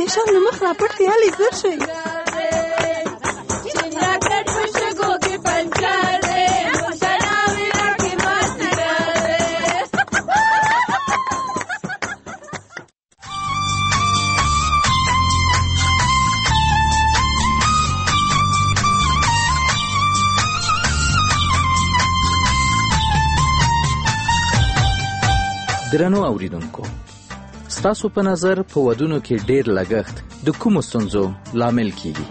د شام له مخ راپټ تیالی زر شئ. درنو اوریدونکو، ستاسو په نظر په ودونو کې ډیر لګښت د کومو ستونزو لامل کیږي؟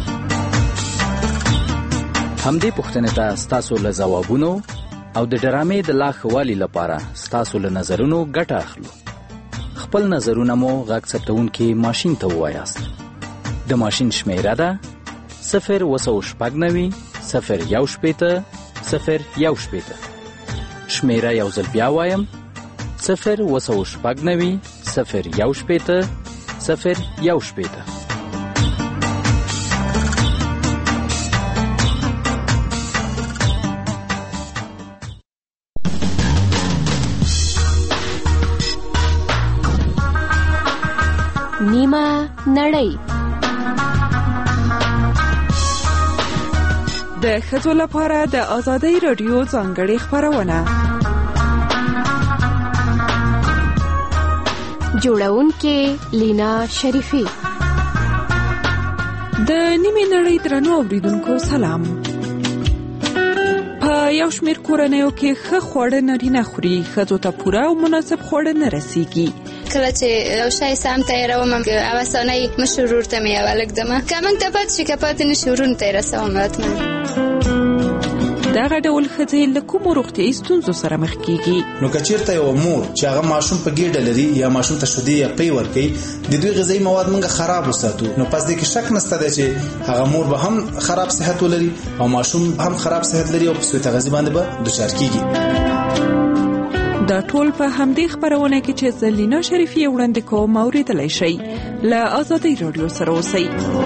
همدې پوښتنې ته ستاسو له ځوابونو او د ډرامې د لا ښه والي لپاره ستاسو له نظرونو ګټه اخلو. خپل نظرونه مو غږ ثبتونکي ماشین ته ووایاست. د ماشین شمیره ده 090 018 018. شمیره یو ځل بیا وایم 090 018 018. نیمه نړۍ د ښځو لپاره د آزادۍ رادیو ځانګړې خپرونه. جوړونکې لینا شریفی. د نیمه نړۍ درنو اوریدونکو سلام. په یو شمېر کورنیو کې ښه خواړه نارینه خوري، ښځو ته پوره او مناسب خواړه نه رسیږي. کله چې یو شی سم تیاروم اوسانۍ مشر ورور ته مې یوه لږ دمه که موږ ته پاتې شي که پاتې نه شي ورونو ته یې رسوم حتما. دغه ډول ښځې له کومو روغتیایي ستونزو سره مخ کیږي؟ نو که چېرته یوه مور چې هغه ماشوم په ګېډه لري یا ماشوم ته شیدې یا پی ورکوي، د دوی غذایي مواد موږ خراب وساتو، نو پس دې کې شک نشته دی چې هغه مور به هم خراب صحت ولري او ماشوم هم خراب صحت لري او په سوء تغذیې باندې به دچار کیږي. دا ټول په همدې خپرونه کې چې زه لینا شریفی وړاندې کوم اوریدلی شئ. له آزادۍ رادیو سره اوسئ.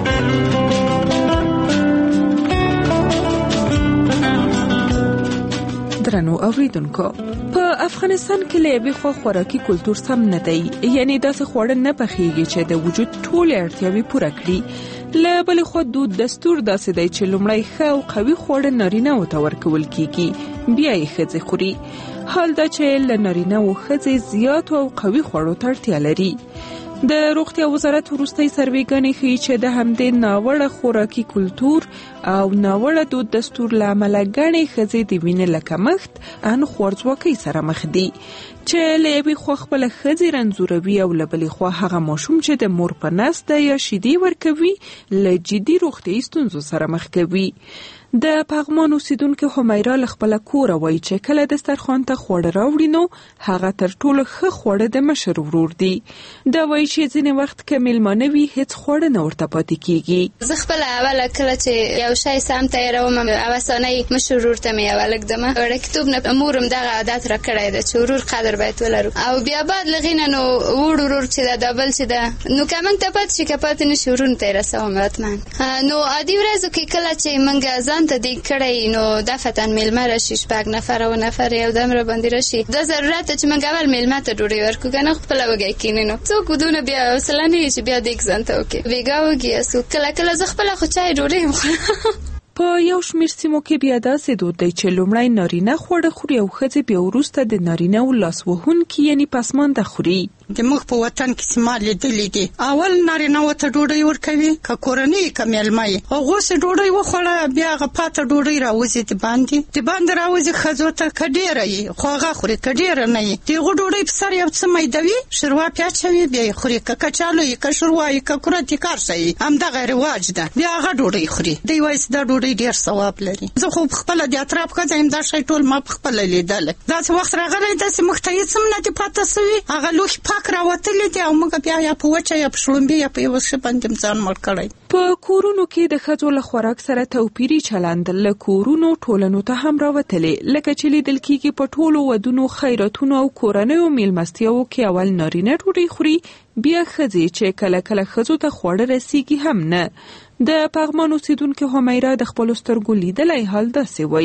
درنو اوریدونکو، په افغانستان کې له یوې خوا خوراکي کلتور سم نه دی، یعنی داسې خواړه نه پخېږي چې د وجود ټولې اړتیاوې پوره کړي. له بلې خوا دود دستور داسې دی چې لومړی ښه او قوي خواړه نارینه‌وو ته ورکول کیږي، بیا یې ښځې خوري. حال دا چې له نارینه‌وو ښځې زیاتو او قوي خوړو ته اړتیا لري. د روغتیا وزارت وروستۍ سروېګانې ښیي چې د همدې ناوړه خوراکي کلتور او ناوړه دود دستور له امله ګڼې ښځې د وینې له کمښت ان خوارځواکۍ سره مخ دي، چې له یوې خوا خپله ښځې رنځوروي او له بلې خوا هغه ماشوم چې د مور په نس ده یا شیدې ورکوي له جدي روغتیایي ستونزو سره مخ کوي. د پغمان اوسیدونکې همیرا له خپله کوره وایي چې کله دسترخوان ته خواړه راوړي نو هغه تر ټولو ښه خواړه د مشر ورور دي. دا وایي چې ځینې وخت که میلمانه وي هیڅ خواړه نه ورته پاتې کیږي. زه خپله اوله کله چې یو شی سم تیاروم اوسانۍ مشر ورور ته مې یوه لږ دمه وړکتوب نه مورم دغه عادت را کړی ده چې ورور قدر باید ولرو، او بیا بعد له هغې نه نو وړ ورور چې ده دا بل چې ده نو که موږ ته پاتې شي که پاتې نه شي ورونو ته یې رسوم حتما. نو عادي ورځو کې کله چې موږ ځان ته دی کړی نو دفتن میلمه راشي 6 نفر او نفر یو دم را باندې راشي، دا ضرورت چې موږ اول میلمه ته ډوډۍ ورکړو که نه خپله وږی کینې نو څوک ودونه بیا حوصله نه وي چې بیا دیګ ځان ته وکړي ویږه وږي یسو. کله کله زه خپله خو چای ډوډۍ هم خورم. په یو شمېر سیمو کې بیا داسې دود دی چې لومړی نارینه خواړه خوري او ښځې بیا وروسته د نارینه‌و لاس وهونکي یعنی پسمانده خوري. د موږ په وطن کې سیمه لیدلې دي، اول نارینه‌و ته ډوډۍ ورکوي که کورنۍ که میلمه یې، هغو چې ډوډۍ وخوړه بیا هغه پاته ډوډۍ راوځي د باندې راوځي ښځو ته، که ډېره یي خو هغه خوري، که ډېره نه یي د هغو ډوډۍ په سر یو څه میدوي شوروا پې اچوي بیا یې خوري، که کچالو یي که شوروا یي که کورت یي کار شی یي همدغه رواج ده، بیا هغه ډوډۍ خوري. دوی وایي چې دا ډوډۍ ډېر ثواب لري. زه خو پخپله د اطراف ښځه یم، دا شی ټول ما پخپله لیدلی. داسې وخت راغلی داسې موږ ته هېڅ هم نه دي پاته سوي، هغه لوښي پاک راوتلي دي او موږ بیا یا په وچه یا په شړومبې یا په یوه ښه باندې ځان مړ کړی. په کورونو کې د ښځو له خوراک سره توپیري چلند له کورونو ټولنو ته هم راوتلی، لکه چې لیدل کېږي په ټولو ودونو، خیراتونو او کورنیو میلمستیاوو کې اول نارینه ډوډۍ خوري بیا ښځې چې کله کله ښځو ته خواړه رسیږي هم نه. د پغمان اوسیدونکې همیرا د خپلو سترګو لیدلی حال داسې وایي.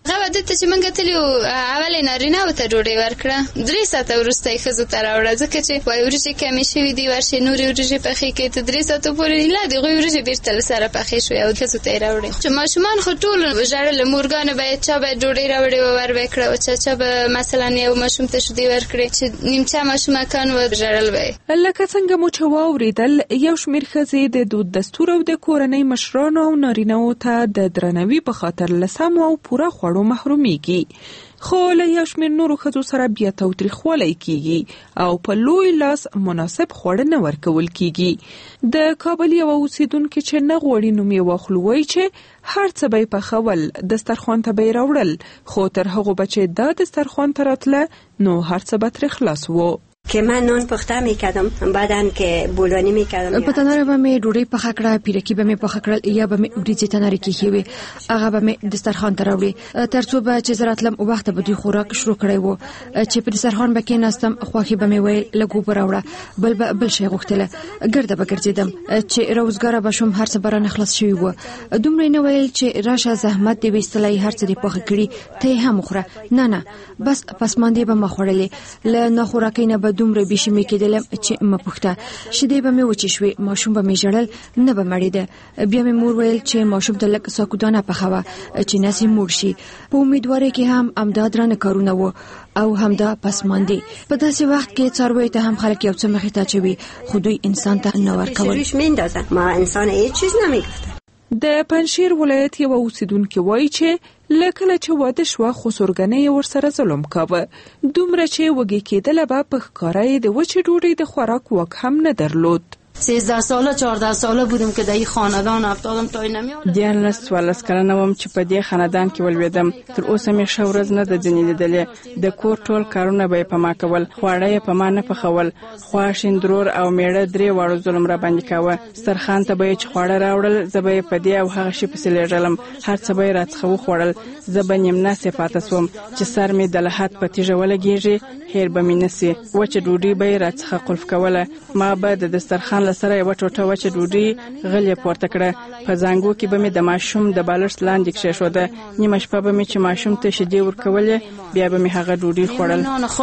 هغه د ته چې مونږ تلو اول نارینه وته ډوډۍ ورکړه 3 ساعته وروسته یې ښځو ته راوړه ځکه چې وایي وریجې کمې شوي دي ورشي نورې وریجې پخې کړئ ته 3 ساعته پورې لا د هغوی وریجې بېرته له سره پخې شوې او ښځو ته یې راوړې چې ماشومان خو ټول ژړل مورګانې به چا به ډوډۍ راوړې وه ور به یې کړه او چا به مثلا یو ماشوم ته شیدې ورکړې چې نیمچه ماشومکان وه ژړل به یې لکه څنګه مو چې واورېدل یو شمېر ښځې د دود دستور او د کورنۍ مشرانو او نارینه‌وو ته د درناوي په خاطر له سمو او پوره خوړو محرومیږي خو له یو شمېر نورو ښځو سره بیا تاوتریخوالی کیږي او په لوی لاس مناسب خواړه نه ورکول کیږي د کابل یوه اوسیدونکې چې نه غواړي نوم یې واخلو وایي چې هر څه به یې پخول دسترخوان ته به یې راوړل خو تر هغو به چې دا دسترخوان ته راتله نو هر څه به ترې خلاص و که من نان پخته میکردم بعدن که بولانی میکردم په تناره به می ډوډۍ پخه کړه پیرکی به می پخه کړل یا به می وریجې تناره کې وي هغه به می دسترخوان ته راوړي ترڅو به چې زراتلم وخت به دوی خوراک شروع کړی وو چې په دسترخوان به کې ناستم خوخي به می ویل لګو براوړه بل شي غوښتله ګرده به ګرځیدم چې روزګار به شوم هر څه برانه خلاص شوی وو دومره نه ویل چې راشه زحمت دی وستلای هر څه دی پخه کړی ته هم خوره نه بس پسماندې به مخړلې ل نه خوراکې نه دومره بیشي می کېدل چې مپخته شیدې به می وچې شوې ماشوم به می ژړل نه به مړېده بیا می مور ویل چې ماشوم ته لږ ساکودانه پخوه چې نسي مور شي په امیدوارۍ کې هم امداد رانه کارونه وو او همدا پسماندې په داسې وخت کې څاروي ته هم خلک یو څه مخې ته چوي خو دوی انسان ته نه ورکول ما انسان هیڅ چیز نمیگفت د پنجشیر ولایت یو اوسیدونکو وایي چې لکه چې واده شو خو سورګنې ورسره ظلم کاوه دومره چې وږي کېدله به په ښکاره د وچې ډوډۍ د خوراک واک هم نه درلود 13 ساله 14 ساله بودم که در این خاندان افتادم تا نمیاد دیان لس کلنه وم چې په دې خاندان کې ولویدم تر اوسه مې ښه ورځ نه ده ځینې لیدلې د کور ټول کارونه به یې په ما کول خواړه یې په ما نه پخول خوا شیندرور او میړه 3 واړو ظلم را باندې کاوه سترخان ته به یې چې خواړه راوړل زه به یې په دې او هغه شي پسې لېږلم هر څه به یې راڅخه وخوړل زه به نیم ناسې پاته سوم چې سر مې د لحد په تیږه ولګېږي هیر به مې نسي وچه ډوډۍ به یې راڅخه قلف کوله ما به د دسترخوان له سره یوه ټوټه وچه ډوډۍ غلې پورته کړه په زانګو کې به مې د ماشوم د بالښت لاندې کښېښوده نیمه شپه به مې چې ماشوم ته شیدې ورکولې بیا به مې هغه ډوډۍ خوړل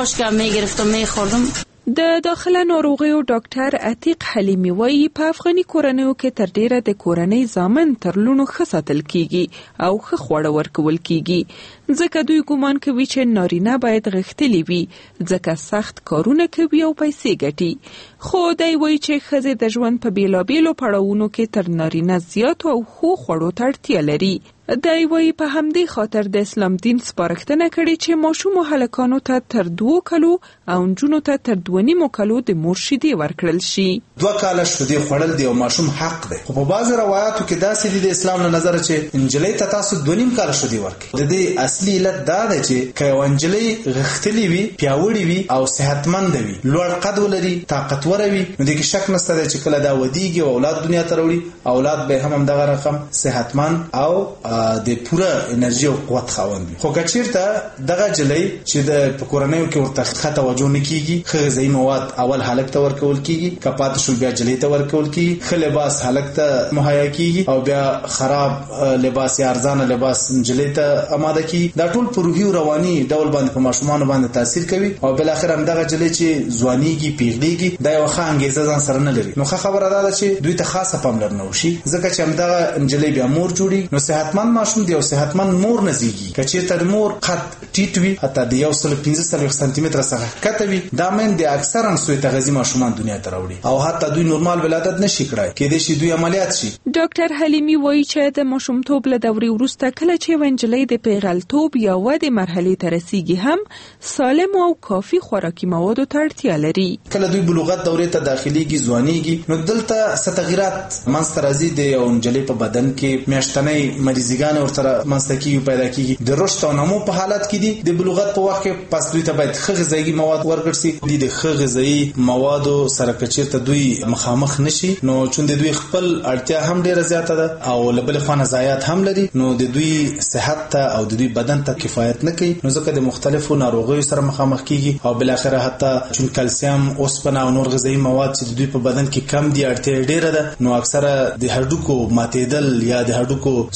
د داخله ناروغیو ډاکټر عتیق حلیمی وایي په افغاني کورنیو کې تر ډیره د کورنۍ ضامن تر لونو ښه ساتل کیږي او ښه خواړه ورکول کیږي ځکه دوی ګومان کوي چې نارینه باید غښتلي وي ځکه سخت کارونه کوي او پیسې ګټي خو دی وایي چې ښځې د ژوند په بیلابیلو پړاوونو کې تر نارینه زیاتو او ښو خوړو ته اړتیا لري دی وایي په همدې خاطر د اسلام دین سپارښتنه کړې چې ماشوم او هلکانو ته تر 2 کالو او نجونو ته تر 2.5 کالو د مور شیدې ورکړل شي 2 کاله شیدې خوړل دی او ماشوم حق دی خو په بعض روایتو کې داسې دي د اسلام له نظر چې انجلۍ ته تاسو 2.5 کاله شیدې ورکړئ د دې اصلي علت دا دی چې که انجلۍ غښتلې وي پیاوړې وي او صحتمند وي لوړ قد ولري طاقتور وي نو دغه شک نشته چې کله دا ودیږي او اولاد دنیا ته راوړي اولاد به هم دغه رقم صحتمند او د پوره انرژي او قوت خاوند وي خو کچیرته دغه جلۍ چې د کورنیو کې ورته ښه توجه نه کیږي ښه غذایي مواد اول هلک ته ورکول کیږي کپات شو بیا جلۍ ته ورکول کیږي ښه لباس هلک ته مهیا کیږي او بیا خراب لباس یا ارزانه لباس جلۍ ته آماده کیږي دا ټول په روحي او رواني ډول باندې په ماشومان باندې تاثیر کوي او بل اخر هم دغه جلۍ چې ځوانيږي پیغليږي دا یو ښه انګیزه ځان سره نه لري نو ښه خبره ده چې دوی ته خاصه پاملرنه وشي ځکه چې هم دغه جلۍ بیا مور جوړي نو صحتمند ماشوم دی او صحتمند مور نزيږي کچې تر مور قد ټیټ وي حتی د 1.15 سانتي متر څخه کته وي دا من د اکثرا سوی تغذیه ماشومان دنیا ته راوړي او حتی دوی نورمال ولادت نشي کړای کېدې شي دوی عملیات شي ډاکټر حلیمی وایي چې د ماشومتوب له دورې وروسته کله چې ونجلۍ د پیغلتوب یا ودې مرحلې ته رسیږي هم سالم او کافي خوراکي موادو ته اړتیا لري کله دوی بلوغت دورې ته داخليږي ځوانيږي نو دلته ستغیرات منځته راځي د ونجلۍ په بدن کې میاشتنۍ مریضګان ورته منځته کیږي پیدا کیږي د رشد او نمو په حالت کې دي د بلوغت په وخت کې پس دوی ته باید ښه غذایي مواد ورکړل شي د ښه غذایي موادو سره کچیرته دوی مخامخ نشي نو چون د دوی خپل اړتیا هم ډیره زیاته ده او لبل خانه ضایعات هم لري نو د دوی صحت ته او د دوی بدن ته کفایت نه کوي نو ځکه د مختلفو ناروغیو سره مخامخ کیږي او بل اخره حتی چون کلسیم اوسپنه او نور غذایي مواد چې د دوی په بدن کې کم دي اړتیا ډیره ده نو اکثره د هډوکو ماتېدل یا د هډوکو سستوال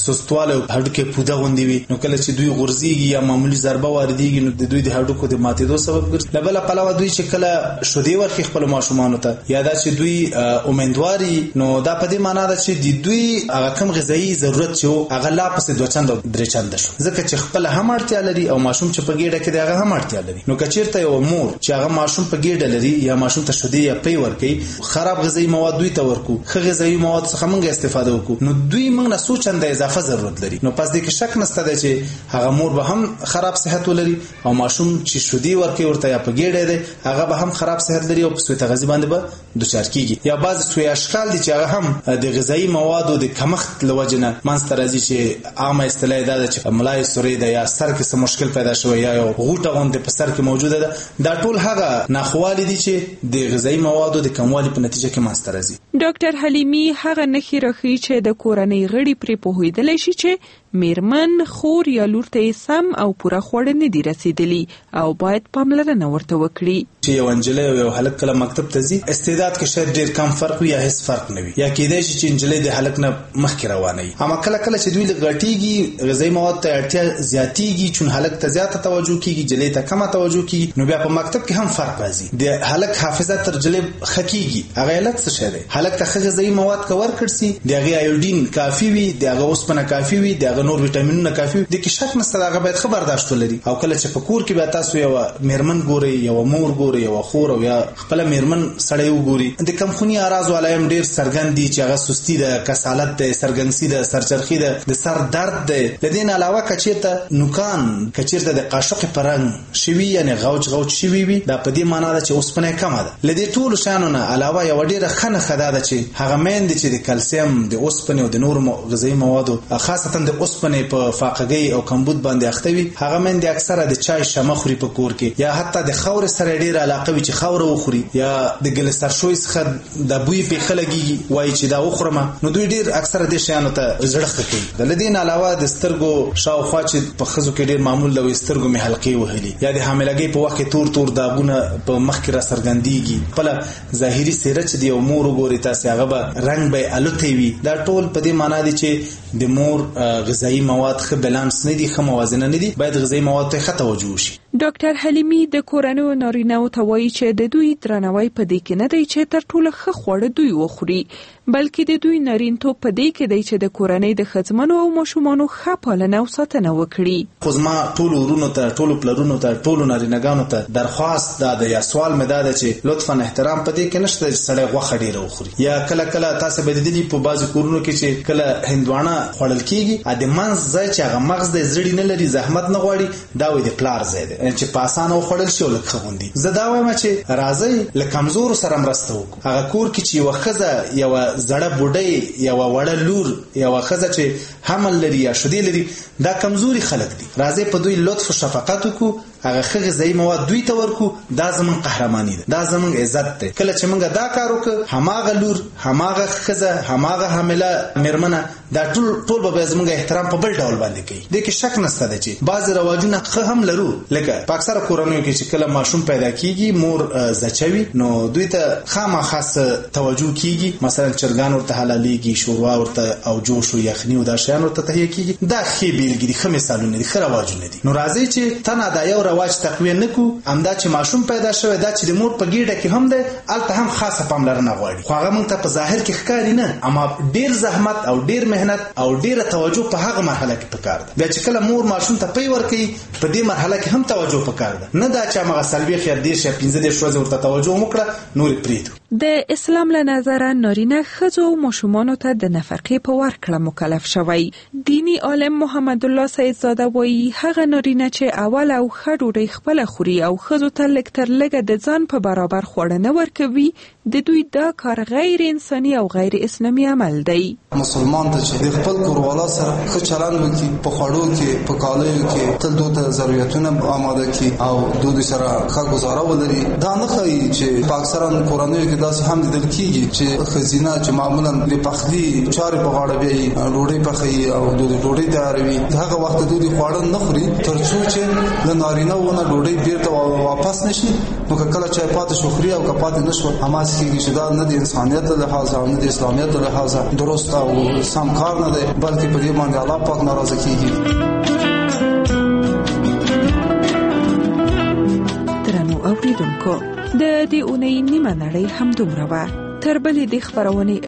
والی هډوکي پوده غوندي وي نو کله چې دوی غورځيږي یا معمولی ضربه واردېږي نو د دوی د هډوکو د ماتېدو سبب ګرځي. لبل پلوه دوی چې کله شودي ورکي خپل ماشومان ته یا دا چې دوی امیدواري نو دا په دې معنی ده چې د دوی هغه کم غذایی ضرورت چې هغه لا پسې 2 چنده 3 چنده شو ځکه چې خپل هم اړتیا لري او ماشوم چې په ګېډه کې دی هغه هم اړتیا لري. نو کچیرته یو مور چې هغه ماشوم په ګېډه لري یا ماشوم ته شودي یا پی ورکي خراب غذایی مواد دوی ته ورکو ښه غذایی مواد څخه موږ استفاده وکړو نو دوی موږ نه 100 چنده اضافه ضرورت لري. نو پس دې کې شک نشته دی چې هغه مور به هم خراب صحت ولري او ماشوم چې شودي ورکي ورته یا په ګېډه دی هغه به هم خراب صحت لري او په سوی تغذیه باندې به دوچار کیږي. یا بعض سوی اشکال دي چې هغه هم د غذایی موادو د کمښت لوجنه منځته راځي چې عامه اصطلاح ده چې ملای سوري ده یا سر کې څه مشکل پیدا شوی یا یو غوټه غونډه په سر کې موجوده ده. دا ټول هغه ناخوالي دي چې د غذایی موادو د کموالي په نتیجه کې منځته راځي. ډاکټر حلیمی هغه نښې راښيي چې د کورنۍ غړي پرې پوهېدلی شي چې میرمن خور یا لور ته سم او پوره خوړ نه دي رسیدلی او باید پاملرنه ورته وکړي. چې یو انجلۍ او یو هلک کله مکتب ته ځي استعداد کې شاید ډیر کم فرق وي یا هیڅ فرق نه وي یا کېدای شي چې انجلۍ د هلک نه مخکې روانه وي. اما کله کله چې دوی لغټيږي غذایی مواد ته اړتیا زیاتېږي چې هلک ته زیاته توجه کیږي انجلۍ ته کمه توجه کیږي نو بیا په مکتب کې هم فرق راځي. د هلک حافظه تر انجلۍ خکېږي هغه علت څه شی دی؟ هلک ته غذایی مواد کور کړسي دغه ایودین کافي وي دغه اوسپنه کافي وي دغه نور ویټامینونه کافي وي د کې شک نشته هغه باید خبرداشت ولري. او کله چې په کور کې بیا تاسو یو میرمن ګوري یو مور ګوري یو خور او یا خپل میرمن سړی وګوري د کمخونی اراز ولایم ډیر سرګند دي چې هغه سستی ده کسالت ده سرګنسی ده سرچرخی ده د سر درد ده. لدین علاوه کچیرته نوکان کچیرته د قاشق پرنګ شوی یعنی غوچ شوی وي دا په دې معنی ده چې اوسپنه کمه ده. لدی ټول شانونه علاوه یو ډیره خنه خدا ده چې هغه مین دي چې د کلسیم د اوسپنه او د نور غذایی موادو خاصتا د اوسپنه په فاقګي او کمبود باندې اختوي هغه من دي اکثره د چای شمه خوري په کور کې یا حتی د خور سره ډیر علاقه وي چې خور وخوري یا د ګلستر شوي څخه د بوی په خلګي وای چې دا وخورم نو دوی ډیر اکثره د شیانو ته زړه کوي. د لدین علاوه د سترګو شاوخوا چې په خزو کې ډیر معمول د سترګو می حلقې وهلي یا د حاملګي په وخت تور داغونه په مخ کې را سرګندېږي خپل ظاهري سیره چې د امور وګوري تاسو هغه به رنگ به الوتي وي دا ټول په دې معنی دي چې د مور غذایی مواد ښه بالانس نه دي ښه موازنه نه دي باید غذایی مواد ته ښه توجه وشي. ډاکټر حلیمی د کورنیو نارینه‌و ته وایي چې د دوی درناوی په دې کې نه دی چې تر ټولو ښه خواړه دوی وخوري بلکې د دوی نارینتوب په دې کې دی چې د کورنۍ د ښځمنو او ماشومانو ښه پالنه او ساتنه وکړي. خو زما ټولو ورونو ته ټولو پلرونو ته ټولو نارینه‌ګانو ته درخواست ده یا سوال مې ده چې لطفا احترام په دې کې نشته چې سړی غوښه ډیره وخوري یا کله کله تاسو به د دې په بعضو کورونو کې چې کله هندوانه خوړل کیږي ا د منځ ځای چې هغه مغز د زړی نه لري زحمت نه غواړي دا وي د پلار ځای دی چې په اسانه خوړل شي لکه غوندي. زه دا وایم چې راځي له کمزور سره مرسته وکړو هغه کور کې چې وخزه یو زړه بوډۍ یو وړه لور یو خزه چې حمل لري یا شودي لري دا کمزوري خلک دي راځي په دوی لطف او شفقت وکړو هغه غذایی مواد دوی ته ورکو دا زمون قهرمانی ده دا زمون عزت ده. کله چې موږ دا کار وکړو هماغه لور هماغه خزه هماغه حامله میرمنه دا ټول به زمونږ احترام په بل ډول باندې کوي. د کې شک نشته ده چې بعض رواجونه هم لرو لکه په اکثره کورنیو کې چې کله ماشوم پیدا کیږي مور زچوي نو دوی ته خامخاص توجه کیږي مثلا چرګان ورته حلاليږي شوروا ورته او جوش او یخني او دا شیان ورته تهیه کیږي دا خې بیلګری خه مثالونه دي خه رواجونه دي. نو راځي چې تنه دا یو رواج تقویه نکو امدا چې ماشوم پیدا شوی دا چې د مور په ګیډه کې هم ده الته هم خاصه پاملرنه غواړي خو هغه مونږ ته په ظاهر کې ښکاری نه اما ډیر زحمت او ډیر مهنت او ډیره توجه په هغه مرحله کې پکار ده. بیا چې کله مور ماشوم ته پی ورکړي په دې مرحله کې هم توجه پکار ده نه دا چې هغه سلبي خیر دې شه 15 ورځې ورته توجه وکړه نور پریدو. د اسلام له نظره نارینه ښځو او ماشومانو ته د نفقې په ورکړه مکلف شوی. دینی عالم محمد الله سید زاده وایي هغه نارینه چې اول او ښه ډوډۍ خپل خوري او ښځو ته لږ تر لږه د ځان په برابر خوړه نه ورکوي د دوی دا کار غیر انساني او غیر اسلامي عمل دی. مسلمان ته چې د خپل کوروالا سره ښه چلند وکړي په خوړو کې په کالیو کې تل دوی ته ضرورتونه آماده کړي او دوی سره ښه گزاره ولري دا نه ښایي چې په اکثره کورنیو کې داسې هم لیدل کېږي چې ښځینه چې معمولا د پخلي چارې په غاړه بیایي ډوډۍ پخوي او دوی ډوډۍ تیاروي هغه وخت دوی خواړه نه خوري تر څو چې د نارینه ونه ډوډۍ بیرته واپس نشي نو کله چې پاتې شو خوري او کپاتې نشو هماس کېږي چې دا نه د انسانیت له لحاظه او نه د اسلامیت له لحاظه درست او سم کار نه دی، بلکې په دې باندې الله پاک ناراضه کېږي. درنو اوریدونکو، د دې اونۍ نیمه نړۍ همدومره وه. تر بلې د خبرونې